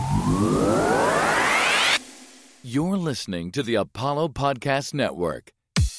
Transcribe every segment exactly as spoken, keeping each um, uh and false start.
You're listening to the Apollo Podcast Network.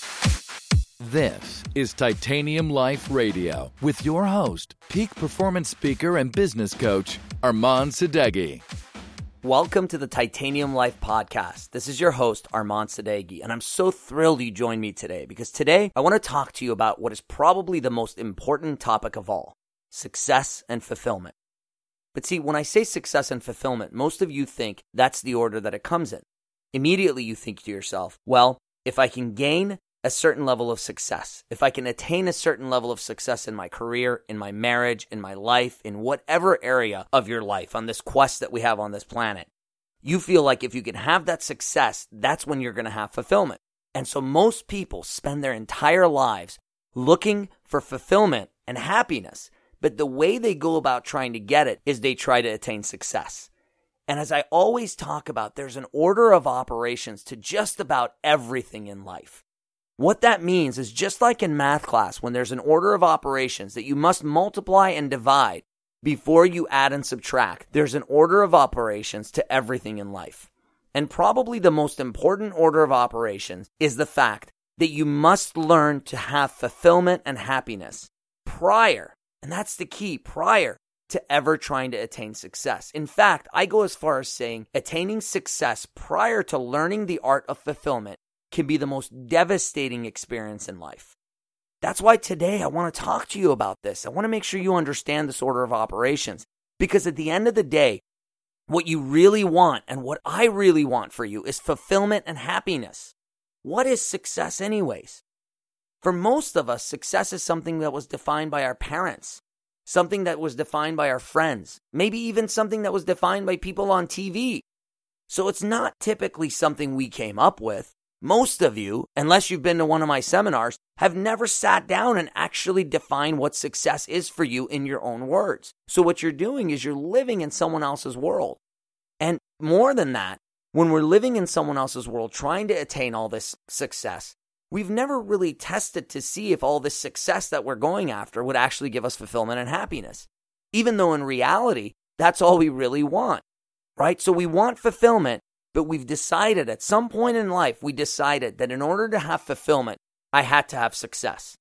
This is Titanium Life Radio with your host, peak performance speaker and business coach, Armand Sadeghi. Welcome to the Titanium Life Podcast. This is your host, Armand Sadeghi, and I'm so thrilled you joined me today because today I want to talk to you about what is probably the most important topic of all, success and fulfillment. But see, when I say success and fulfillment, most of you think that's the order that it comes in. Immediately you think to yourself, well, if I can gain a certain level of success, if I can attain a certain level of success in my career, in my marriage, in my life, in whatever area of your life on this quest that we have on this planet, you feel like if you can have that success, that's when you're going to have fulfillment. And so most people spend their entire lives looking for fulfillment and happiness, but the way they go about trying to get it is they try to attain success. And as I always talk about, there's an order of operations to just about everything in life. What that means is just like in math class, when there's an order of operations that you must multiply and divide before you add and subtract, there's an order of operations to everything in life. And probably the most important order of operations is the fact that you must learn to have fulfillment and happiness prior, and that's the key, prior to ever trying to attain success. In fact, I go as far as saying attaining success prior to learning the art of fulfillment can be the most devastating experience in life. That's why today I want to talk to you about this. I want to make sure you understand this order of operations, because at the end of the day, what you really want and what I really want for you is fulfillment and happiness. What is success anyways? For most of us, success is something that was defined by our parents. Something that was defined by our friends, maybe even something that was defined by people on T V. So it's not typically something we came up with. Most of you, unless you've been to one of my seminars, have never sat down and actually defined what success is for you in your own words. So what you're doing is you're living in someone else's world. And more than that, when we're living in someone else's world, trying to attain all this success, we've never really tested to see if all this success that we're going after would actually give us fulfillment and happiness. Even though in reality, that's all we really want, right? So we want fulfillment, but we've decided at some point in life, we decided that in order to have fulfillment, I had to have success.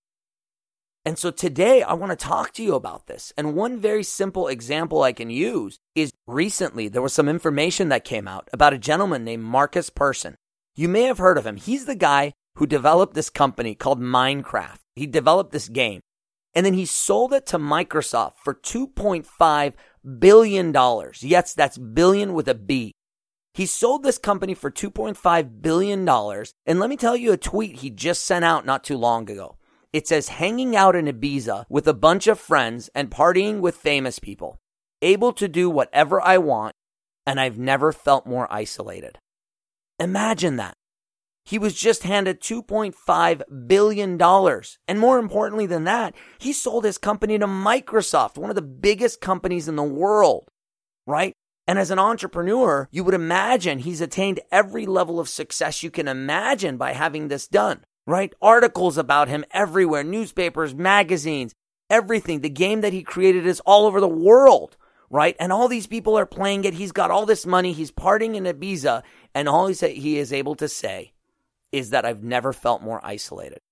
And so today I want to talk to you about this. And one very simple example I can use is recently there was some information that came out about a gentleman named Markus Persson. You may have heard of him. He's the guy who developed this company called Minecraft. He developed this game, and then he sold it to Microsoft for two point five billion dollars. Yes, that's billion with a B. He sold this company for two point five billion dollars, and let me tell you a tweet he just sent out not too long ago. It says, hanging out in Ibiza with a bunch of friends and partying with famous people, able to do whatever I want, and I've never felt more isolated. Imagine that. He was just handed two point five billion dollars. And more importantly than that, he sold his company to Microsoft, one of the biggest companies in the world, right? And as an entrepreneur, you would imagine he's attained every level of success you can imagine by having this done, right? Articles about him everywhere, newspapers, magazines, everything. The game that he created is all over the world, right? And all these people are playing it. He's got all this money. He's partying in Ibiza. And all he is able to say is that I've never felt more isolated.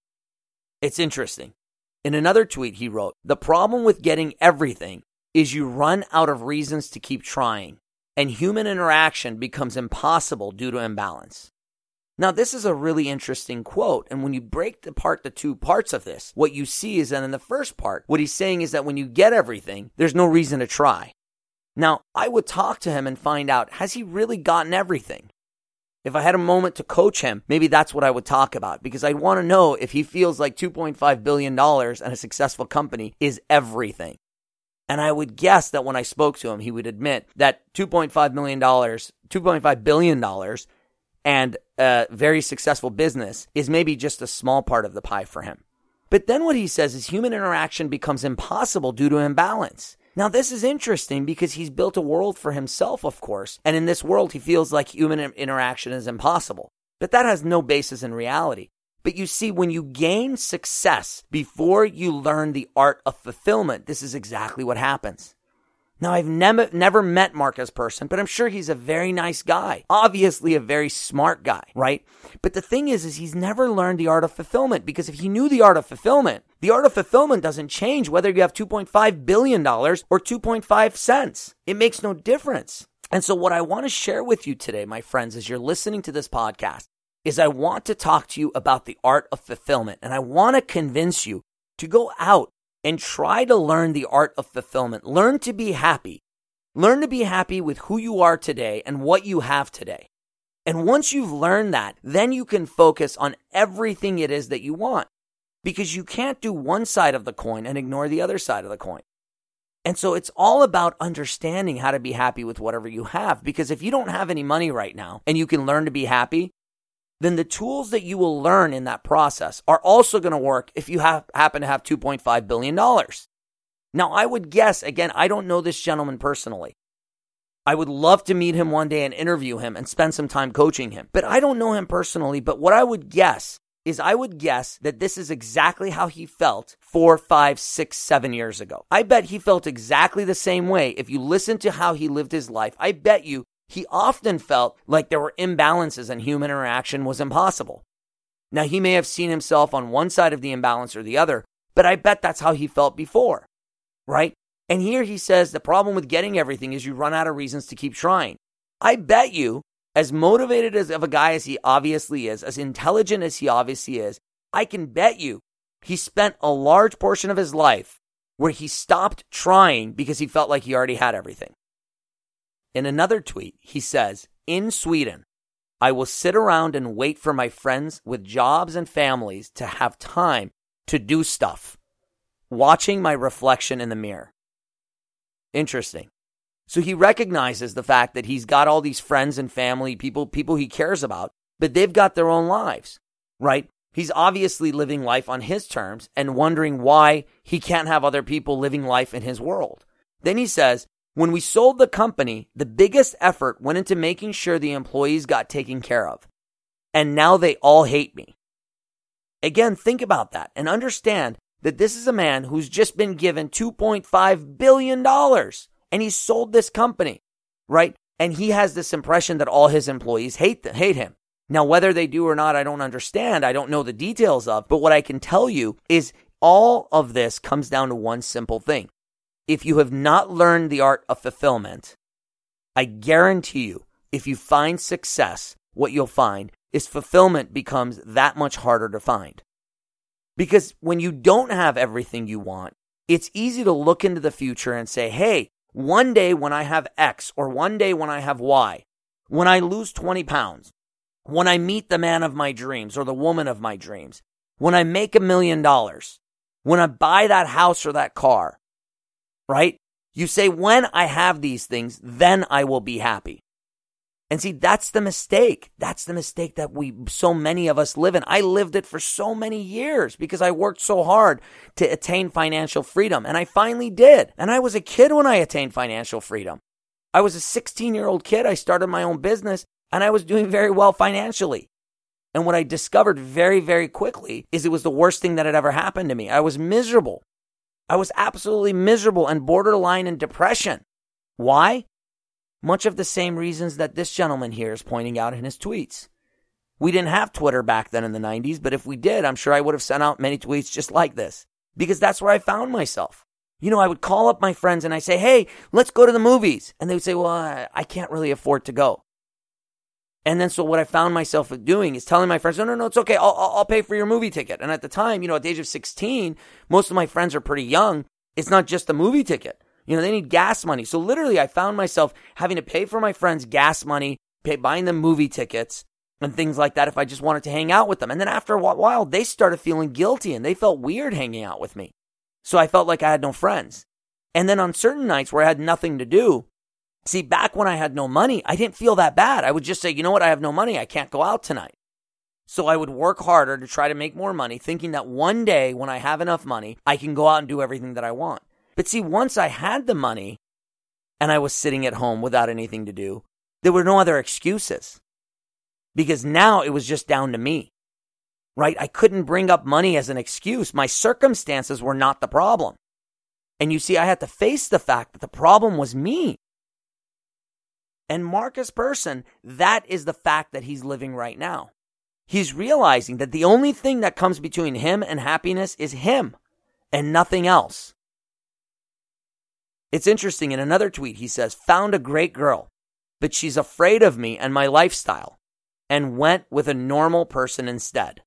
It's interesting. In another tweet he wrote, the problem with getting everything is you run out of reasons to keep trying, and human interaction becomes impossible due to imbalance. Now, this is a really interesting quote, and when you break apart the two parts of this, what you see is that in the first part, what he's saying is that when you get everything, there's no reason to try. Now, I would talk to him and find out, has he really gotten everything? If I had a moment to coach him, maybe that's what I would talk about, because I want to know if he feels like two point five billion dollars and a successful company is everything. And I would guess that when I spoke to him, he would admit that two point five million dollars, two point five billion dollars and a very successful business is maybe just a small part of the pie for him. But then what he says is human interaction becomes impossible due to imbalance. Now, this is interesting because he's built a world for himself, of course, and in this world, he feels like human interaction is impossible. But that has no basis in reality. But you see, when you gain success before you learn the art of fulfillment, this is exactly what happens. Now, I've never never met Mark as a person, but I'm sure he's a very nice guy. Obviously a very smart guy, right? But the thing is, is he's never learned the art of fulfillment, because if he knew the art of fulfillment, the art of fulfillment doesn't change whether you have two point five billion dollars or two point five cents. It makes no difference. And so what I want to share with you today, my friends, as you're listening to this podcast, is I want to talk to you about the art of fulfillment. And I want to convince you to go out and try to learn the art of fulfillment. Learn to be happy. Learn to be happy with who you are today and what you have today. And once you've learned that, then you can focus on everything it is that you want, because you can't do one side of the coin and ignore the other side of the coin. And so it's all about understanding how to be happy with whatever you have, because if you don't have any money right now and you can learn to be happy, then the tools that you will learn in that process are also going to work if you have, happen to have two point five billion dollars. Now, I would guess, again, I don't know this gentleman personally. I would love to meet him one day and interview him and spend some time coaching him. But I don't know him personally. But what I would guess is I would guess that this is exactly how he felt four, five, six, seven years ago. I bet he felt exactly the same way. If you listen to how he lived his life, I bet you he often felt like there were imbalances and human interaction was impossible. Now, he may have seen himself on one side of the imbalance or the other, but I bet that's how he felt before, right? And here he says the problem with getting everything is you run out of reasons to keep trying. I bet you, as motivated as of a guy as he obviously is, as intelligent as he obviously is, I can bet you he spent a large portion of his life where he stopped trying because he felt like he already had everything. In another tweet, he says, in Sweden, I will sit around and wait for my friends with jobs and families to have time to do stuff, watching my reflection in the mirror. Interesting. So he recognizes the fact that he's got all these friends and family, people, people he cares about, but they've got their own lives, right? He's obviously living life on his terms and wondering why he can't have other people living life in his world. Then he says, when we sold the company, the biggest effort went into making sure the employees got taken care of. And now they all hate me. Again, think about that and understand that this is a man who's just been given two point five billion dollars and he sold this company, right? And he has this impression that all his employees hate them, hate him. Now, whether they do or not, I don't understand. I don't know the details of, but what I can tell you is all of this comes down to one simple thing. If you have not learned the art of fulfillment, I guarantee you, if you find success, what you'll find is fulfillment becomes that much harder to find. Because when you don't have everything you want, it's easy to look into the future and say, hey, one day when I have X or one day when I have Y, when I lose twenty pounds, when I meet the man of my dreams or the woman of my dreams, when I make a million dollars, when I buy that house or that car, right? You say, when I have these things, then I will be happy. And see, that's the mistake. That's the mistake that we, so many of us live in. I lived it for so many years because I worked so hard to attain financial freedom. And I finally did. And I was a kid when I attained financial freedom. I was a sixteen-year-old kid. I started my own business and I was doing very well financially. And what I discovered very, very quickly is it was the worst thing that had ever happened to me. I was miserable. I was absolutely miserable and borderline in depression. Why? Much of the same reasons that this gentleman here is pointing out in his tweets. We didn't have Twitter back then in the nineties, but if we did, I'm sure I would have sent out many tweets just like this, because that's where I found myself. You know, I would call up my friends and I say, hey, let's go to the movies. And they would say, well, I, I can't really afford to go. And then so what I found myself doing is telling my friends, no, no, no, it's okay. I'll, I'll pay for your movie ticket. And at the time, you know, at the age of sixteen, most of my friends are pretty young. It's not just the movie ticket. You know, they need gas money. So literally, I found myself having to pay for my friends gas money, pay, buying them movie tickets and things like that if I just wanted to hang out with them. And then after a while, they started feeling guilty and they felt weird hanging out with me. So I felt like I had no friends. And then on certain nights where I had nothing to do, see, back when I had no money, I didn't feel that bad. I would just say, you know what? I have no money. I can't go out tonight. So I would work harder to try to make more money, thinking that one day when I have enough money, I can go out and do everything that I want. But see, once I had the money and I was sitting at home without anything to do, there were no other excuses. Because now it was just down to me, right? I couldn't bring up money as an excuse. My circumstances were not the problem. And you see, I had to face the fact that the problem was me. And Marcus Persson, that is the fact that he's living right now. He's realizing that the only thing that comes between him and happiness is him and nothing else. It's interesting. In another tweet, he says, found a great girl, but she's afraid of me and my lifestyle and went with a normal person instead.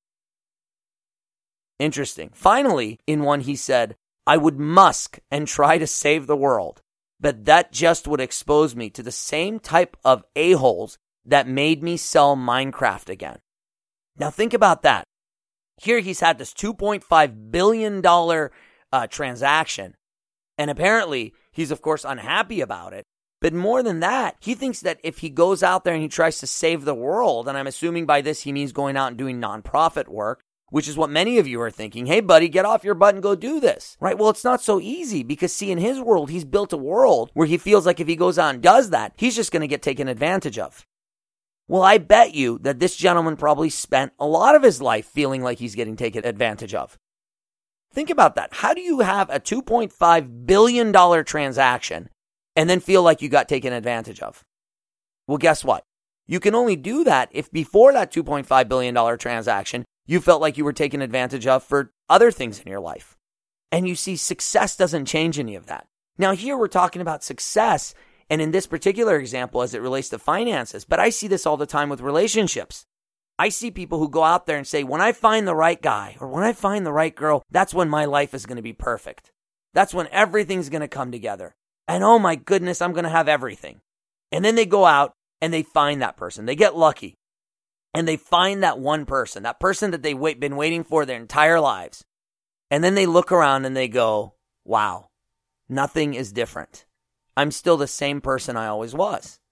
Interesting. Finally, in one, he said, I would musk and try to save the world, but that just would expose me to the same type of a-holes that made me sell Minecraft again. Now think about that. Here he's had this two point five billion dollars uh, transaction, and apparently he's, of course, unhappy about it. But more than that, he thinks that if he goes out there and he tries to save the world, and I'm assuming by this he means going out and doing nonprofit work, which is what many of you are thinking, hey, buddy, get off your butt and go do this, right? Well, it's not so easy because, see, in his world, he's built a world where he feels like if he goes out and does that, he's just going to get taken advantage of. Well, I bet you that this gentleman probably spent a lot of his life feeling like he's getting taken advantage of. Think about that. How do you have a two point five billion dollars transaction and then feel like you got taken advantage of? Well, guess what? You can only do that if before that two point five billion dollars transaction, you felt like you were taken advantage of for other things in your life. And you see, success doesn't change any of that. Now, here we're talking about success, and in this particular example, as it relates to finances, but I see this all the time with relationships. I see people who go out there and say, when I find the right guy or when I find the right girl, that's when my life is going to be perfect. That's when everything's going to come together. And oh my goodness, I'm going to have everything. And then they go out and they find that person. They get lucky. And they find that one person, that person that they've wait, been waiting for their entire lives. And then they look around and they go, wow, nothing is different. I'm still the same person I always was.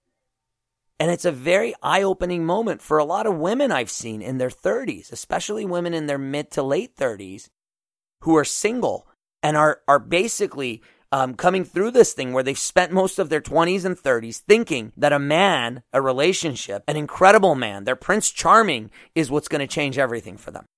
And it's a very eye-opening moment for a lot of women I've seen in their thirties, especially women in their mid to late thirties who are single and are, are basically Um, coming through this thing where they've spent most of their twenties and thirties thinking that a man, a relationship, an incredible man, their Prince Charming is what's going to change everything for them.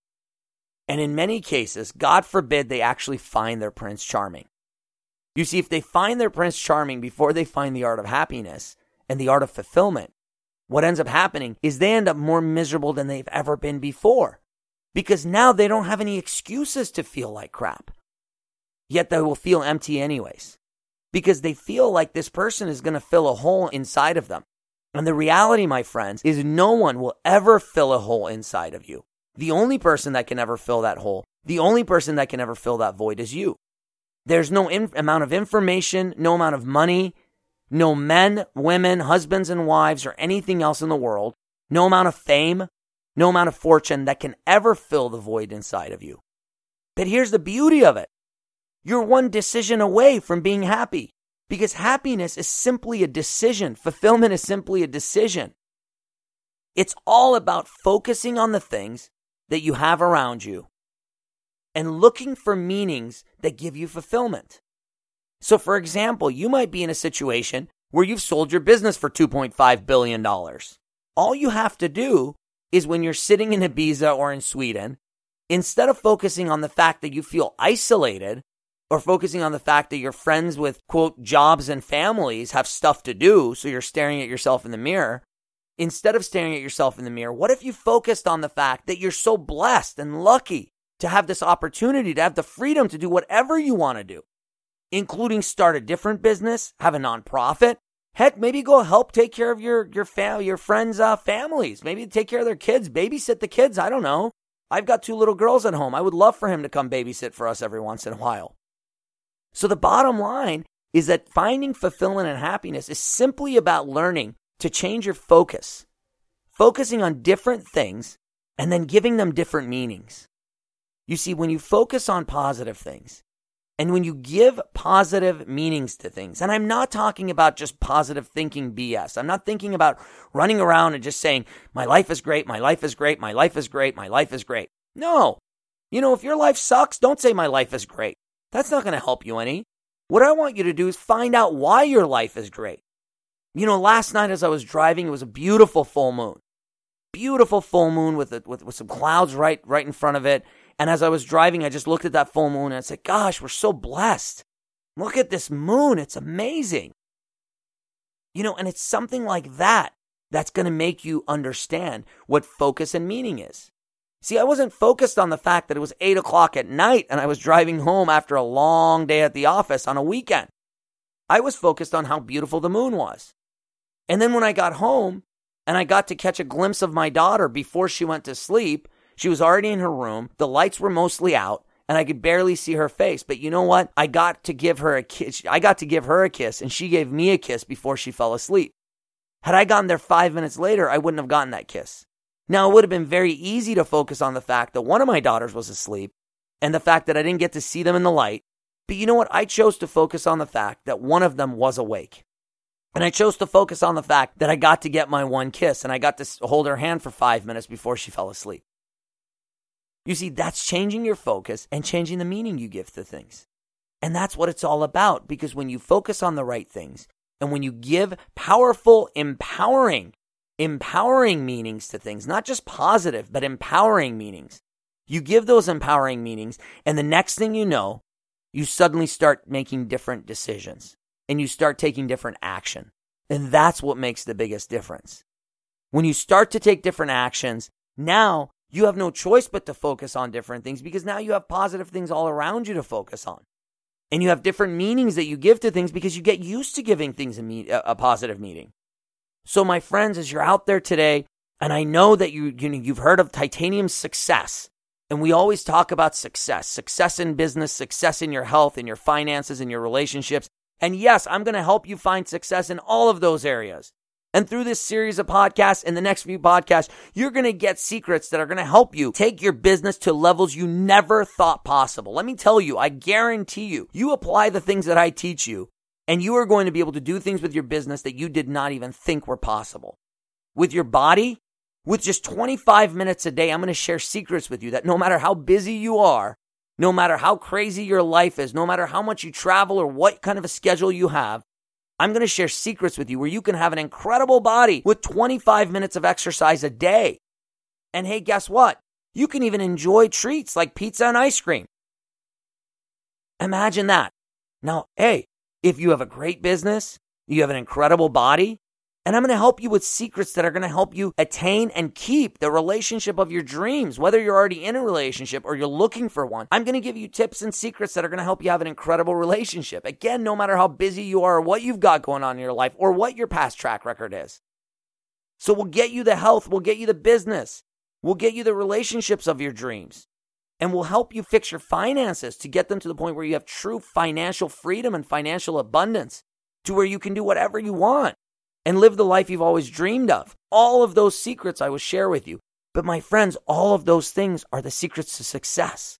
And in many cases, God forbid they actually find their Prince Charming. You see, if they find their Prince Charming before they find the art of happiness and the art of fulfillment, what ends up happening is they end up more miserable than they've ever been before. Because now they don't have any excuses to feel like crap. Yet they will feel empty anyways, because they feel like this person is going to fill a hole inside of them. And the reality, my friends, is no one will ever fill a hole inside of you. The only person that can ever fill that hole, the only person that can ever fill that void is you. There's no in- amount of information, no amount of money, no men, women, husbands and wives, or anything else in the world, no amount of fame, no amount of fortune that can ever fill the void inside of you. But here's the beauty of it. You're one decision away from being happy, because happiness is simply a decision. Fulfillment is simply a decision. It's all about focusing on the things that you have around you and looking for meanings that give you fulfillment. So, for example, you might be in a situation where you've sold your business for two point five billion dollars. All you have to do is when you're sitting in Ibiza or in Sweden, instead of focusing on the fact that you feel isolated, or focusing on the fact that your friends with, quote, jobs and families have stuff to do, so you're staring at yourself in the mirror. Instead of staring at yourself in the mirror, what if you focused on the fact that you're so blessed and lucky to have this opportunity, to have the freedom to do whatever you want to do, including start a different business, have a nonprofit, heck, maybe go help take care of your your fam- your friends' uh, families, maybe take care of their kids, babysit the kids, I don't know. I've got two little girls at home. I would love for him to come babysit for us every once in a while. So the bottom line is that finding fulfillment and happiness is simply about learning to change your focus, focusing on different things and then giving them different meanings. You see, when you focus on positive things and when you give positive meanings to things, and I'm not talking about just positive thinking B S. I'm not thinking about running around and just saying, my life is great, my life is great, my life is great, my life is great. No. You know, if your life sucks, don't say my life is great. That's not going to help you any. What I want you to do is find out why your life is great. You know, last night as I was driving, it was a beautiful full moon. Beautiful full moon with, a, with with some clouds right right in front of it. And as I was driving, I just looked at that full moon and I said, gosh, we're so blessed. Look at this moon. It's amazing. You know, and it's something like that that's going to make you understand what focus and meaning is. See, I wasn't focused on the fact that it was eight o'clock at night and I was driving home after a long day at the office on a weekend. I was focused on how beautiful the moon was. And then when I got home and I got to catch a glimpse of my daughter before she went to sleep, she was already in her room. The lights were mostly out and I could barely see her face. But you know what? I got to give her a kiss. I got to give her a kiss and she gave me a kiss before she fell asleep. Had I gotten there five minutes later, I wouldn't have gotten that kiss. Now, it would have been very easy to focus on the fact that one of my daughters was asleep and the fact that I didn't get to see them in the light. But you know what? I chose to focus on the fact that one of them was awake. And I chose to focus on the fact that I got to get my one kiss and I got to hold her hand for five minutes before she fell asleep. You see, that's changing your focus and changing the meaning you give to things. And that's what it's all about, because when you focus on the right things and when you give powerful, empowering, empowering meanings to things, not just positive, but empowering meanings, you give those empowering meanings, and the next thing you know, you suddenly start making different decisions and you start taking different action. And that's what makes the biggest difference. When you start to take different actions, now you have no choice but to focus on different things, because now you have positive things all around you to focus on. And you have different meanings that you give to things because you get used to giving things a, me- a positive meaning. So my friends, as you're out there today, and I know that you, you know, you've heard of Titanium Success, and we always talk about success, success in business, success in your health, in your finances, in your relationships. And yes, I'm going to help you find success in all of those areas. And through this series of podcasts and the next few podcasts, you're going to get secrets that are going to help you take your business to levels you never thought possible. Let me tell you, I guarantee you, you apply the things that I teach you, and you are going to be able to do things with your business that you did not even think were possible. With your body, with just twenty-five minutes a day, I'm going to share secrets with you that no matter how busy you are, no matter how crazy your life is, no matter how much you travel or what kind of a schedule you have, I'm going to share secrets with you where you can have an incredible body with twenty-five minutes of exercise a day. And hey, guess what? You can even enjoy treats like pizza and ice cream. Imagine that. Now, hey, if you have a great business, you have an incredible body, and I'm going to help you with secrets that are going to help you attain and keep the relationship of your dreams, whether you're already in a relationship or you're looking for one. I'm going to give you tips and secrets that are going to help you have an incredible relationship. Again, no matter how busy you are or what you've got going on in your life or what your past track record is. So we'll get you the health, we'll get you the business, we'll get you the relationships of your dreams, and we'll help you fix your finances to get them to the point where you have true financial freedom and financial abundance, to where you can do whatever you want and live the life you've always dreamed of. All of those secrets I will share with you. But my friends, all of those things are the secrets to success.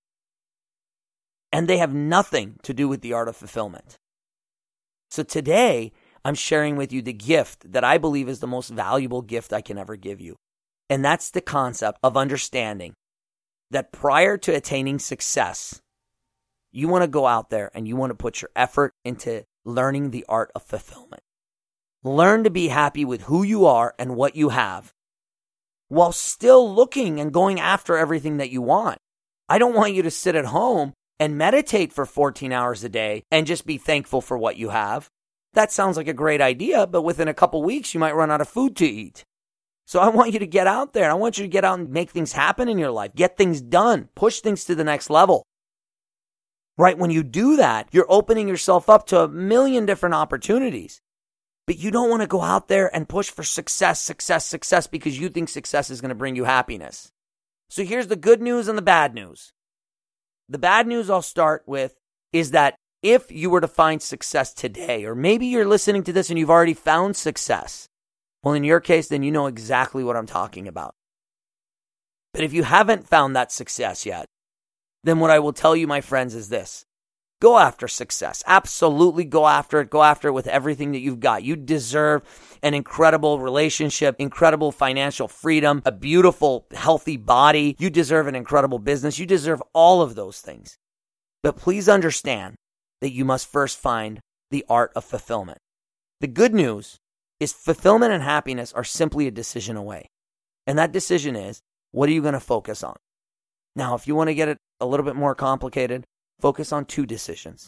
And they have nothing to do with the art of fulfillment. So today, I'm sharing with you the gift that I believe is the most valuable gift I can ever give you. And that's the concept of understanding that prior to attaining success, you want to go out there and you want to put your effort into learning the art of fulfillment. Learn to be happy with who you are and what you have, while still looking and going after everything that you want. I don't want you to sit at home and meditate for fourteen hours a day and just be thankful for what you have. That sounds like a great idea, but within a couple weeks, you might run out of food to eat. So I want you to get out there. I want you to get out and make things happen in your life. Get things done. Push things to the next level. Right? When you do that, you're opening yourself up to a million different opportunities. But you don't want to go out there and push for success, success, success because you think success is going to bring you happiness. So here's the good news and the bad news. The bad news I'll start with is that if you were to find success today, or maybe you're listening to this and you've already found success, well, in your case, then you know exactly what I'm talking about. But if you haven't found that success yet, then what I will tell you, my friends, is this. Go after success. Absolutely go after it. Go after it with everything that you've got. You deserve an incredible relationship, incredible financial freedom, a beautiful, healthy body. You deserve an incredible business. You deserve all of those things. But please understand that you must first find the art of fulfillment. The good news is fulfillment and happiness are simply a decision away. And that decision is, what are you going to focus on? Now, if you want to get it a little bit more complicated, focus on two decisions.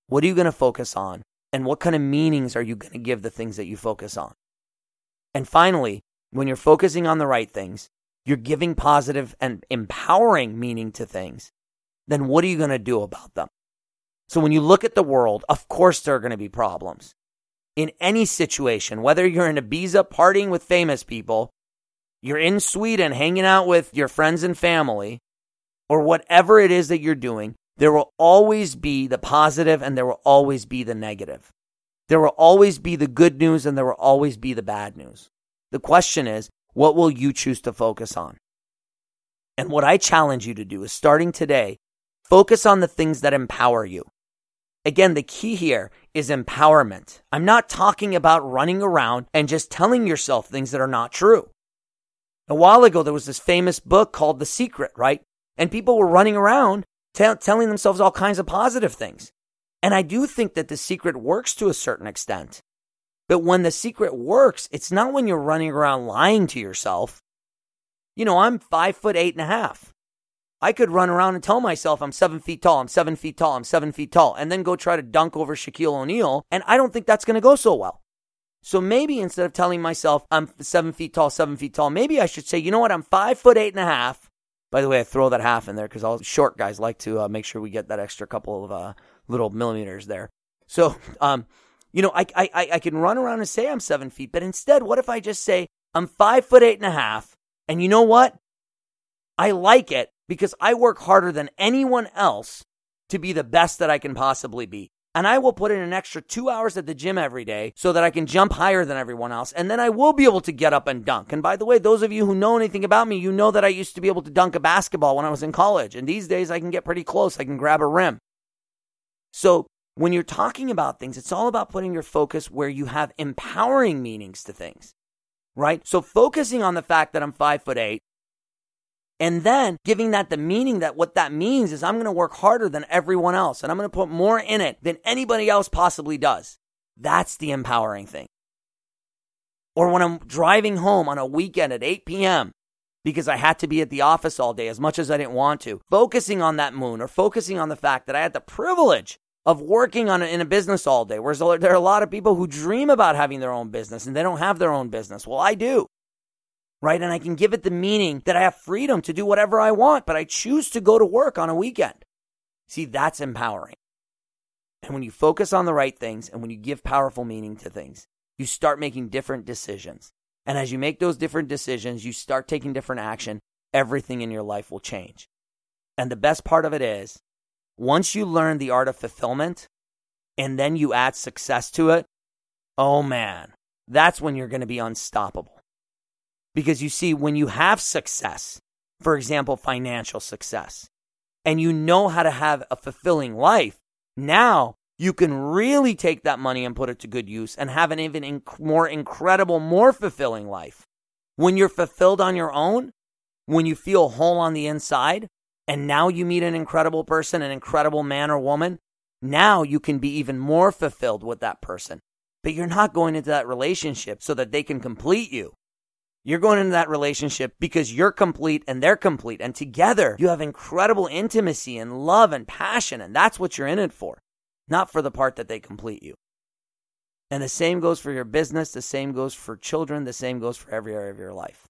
What are you going to focus on? And what kind of meanings are you going to give the things that you focus on? And finally, when you're focusing on the right things, you're giving positive and empowering meaning to things, then what are you going to do about them? So when you look at the world, of course there are going to be problems. In any situation, whether you're in Ibiza partying with famous people, you're in Sweden hanging out with your friends and family, or whatever it is that you're doing, there will always be the positive and there will always be the negative. There will always be the good news and there will always be the bad news. The question is, what will you choose to focus on? And what I challenge you to do is, starting today, focus on the things that empower you. Again, the key here is empowerment. I'm not talking about running around and just telling yourself things that are not true. A while ago, there was this famous book called The Secret, right? And people were running around t- telling themselves all kinds of positive things. And I do think that The Secret works to a certain extent. But when The Secret works, it's not when you're running around lying to yourself. You know, I'm five foot eight and a half. I could run around and tell myself I'm seven feet tall, I'm seven feet tall, I'm seven feet tall, and then go try to dunk over Shaquille O'Neal, and I don't think that's going to go so well. So maybe instead of telling myself I'm seven feet tall, seven feet tall, maybe I should say, you know what, I'm five foot eight and a half. By the way, I throw that half in there because all short guys like to uh, make sure we get that extra couple of uh, little millimeters there. So, um, you know, I, I I can run around and say I'm seven feet, but instead, what if I just say I'm five foot eight and a half, and you know what? I like it because I work harder than anyone else to be the best that I can possibly be. And I will put in an extra two hours at the gym every day so that I can jump higher than everyone else. And then I will be able to get up and dunk. And by the way, those of you who know anything about me, you know that I used to be able to dunk a basketball when I was in college. And these days I can get pretty close. I can grab a rim. So when you're talking about things, it's all about putting your focus where you have empowering meanings to things, right? So focusing on the fact that I'm five foot eight, and then giving that the meaning that what that means is I'm going to work harder than everyone else. And I'm going to put more in it than anybody else possibly does. That's the empowering thing. Or when I'm driving home on a weekend at eight p.m. because I had to be at the office all day as much as I didn't want to, focusing on that moon or focusing on the fact that I had the privilege of working on a, in a business all day. Whereas there are a lot of people who dream about having their own business and they don't have their own business. Well, I do. Right? And I can give it the meaning that I have freedom to do whatever I want, but I choose to go to work on a weekend. See, that's empowering. And when you focus on the right things and when you give powerful meaning to things, you start making different decisions. And as you make those different decisions, you start taking different action, everything in your life will change. And the best part of it is, once you learn the art of fulfillment and then you add success to it, oh man, that's when you're going to be unstoppable. Because you see, when you have success, for example, financial success, and you know how to have a fulfilling life, now you can really take that money and put it to good use and have an even inc- more incredible, more fulfilling life. When you're fulfilled on your own, when you feel whole on the inside, and now you meet an incredible person, an incredible man or woman, now you can be even more fulfilled with that person. But you're not going into that relationship so that they can complete you. You're going into that relationship because you're complete and they're complete. And together you have incredible intimacy and love and passion. And that's what you're in it for, not for the part that they complete you. And the same goes for your business. The same goes for children. The same goes for every area of your life.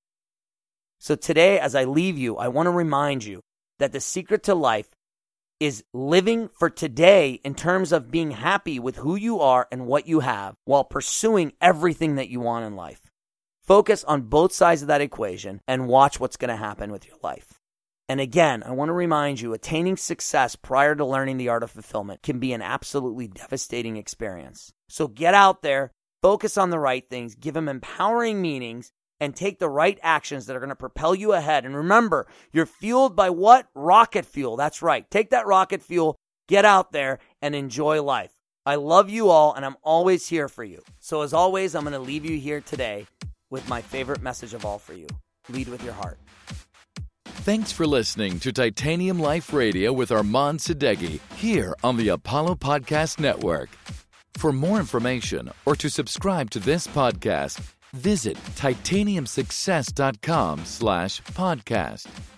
So today, as I leave you, I want to remind you that the secret to life is living for today in terms of being happy with who you are and what you have while pursuing everything that you want in life. Focus on both sides of that equation and watch what's going to happen with your life. And again, I want to remind you, attaining success prior to learning the art of fulfillment can be an absolutely devastating experience. So get out there, focus on the right things, give them empowering meanings, and take the right actions that are going to propel you ahead. And remember, you're fueled by what? Rocket fuel. That's right. Take that rocket fuel, get out there, and enjoy life. I love you all, and I'm always here for you. So as always, I'm going to leave you here today with my favorite message of all for you. Lead with your heart. Thanks for listening to Titanium Life Radio with Armand Sadeghi here on the Apollo Podcast Network. For more information or to subscribe to this podcast, visit titanium success dot com slash podcast.